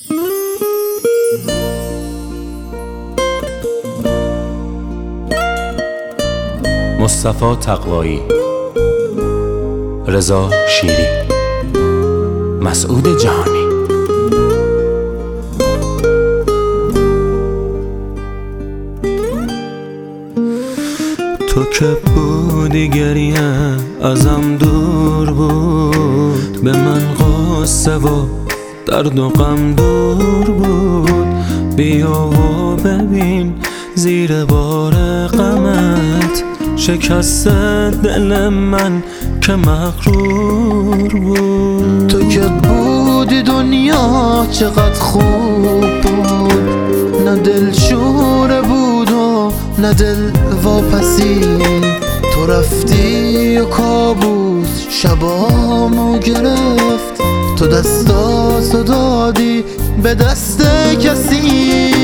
مصطفی تقوایی، رضا شیری، مسعود جهانی. تو که بودی گریه ازم دور بود، به من قصه و درد و غم دور بود. بیا و ببین زیر بار غمت شکست دل من که مغرور بود. تو که بودی دنیا چقدر خوب بود، نه دل شوره بود و نه دل واپسی. تو رفتی و کابوس شبامو گرفت، تو دستاتو دادی به دست کسی.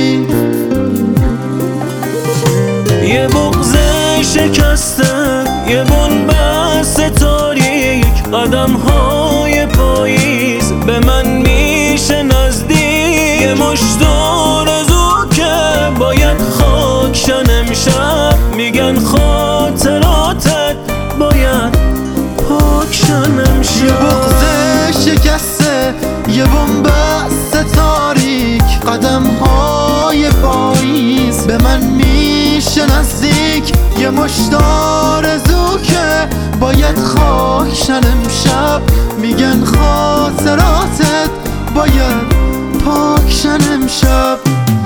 یه بغض شکسته، یه بنبست تاریک، قدم‌های پاییز به من میشه نزدیک. یه مشت آرزو که باید خاک شن امشب، میگن خاطراتت باید پاک شن امشب. یه بغض شکسته، یه بنبست تاریک، قدم‌های پاییز به من میشه نزدیک. یه مشت آرزو که باید خاک شن امشب، میگن خاطراتت باید پاک شن امشب.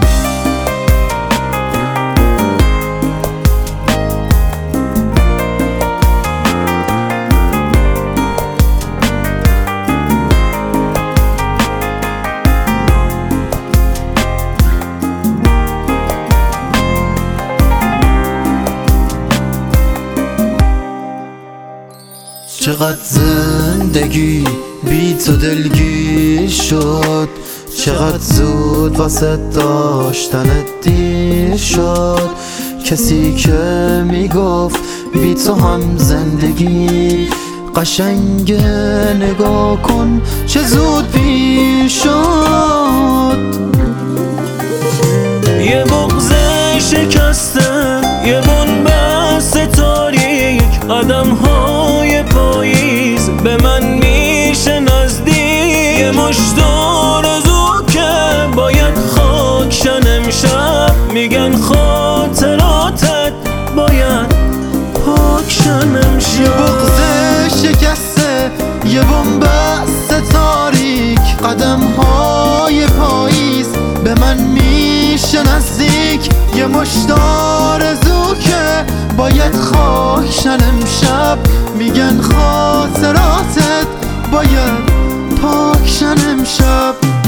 چقدر زندگی بی تو دلگیر شد، چقدر زود واسه داشتنت دیر شد. کسی که میگفت بی تو هم زندگی قشنگه، نگاه کن چه زود پیش شد. یه بغض شکسته، یه بنبست تاریک، قدم‌های پاییز به من میشه نزدیک. یه مشت آرزو که باید خاک شن امشب، میگن خاطراتت باید پاک شن امشب. یه بغض شکسته، یه بنبست تاریک، قدم‌های پاییز به من میشه نزدیک. یه مشت آرزو که باید خاک شن امشب، میگن خاطراتت باید پاک شن امشب.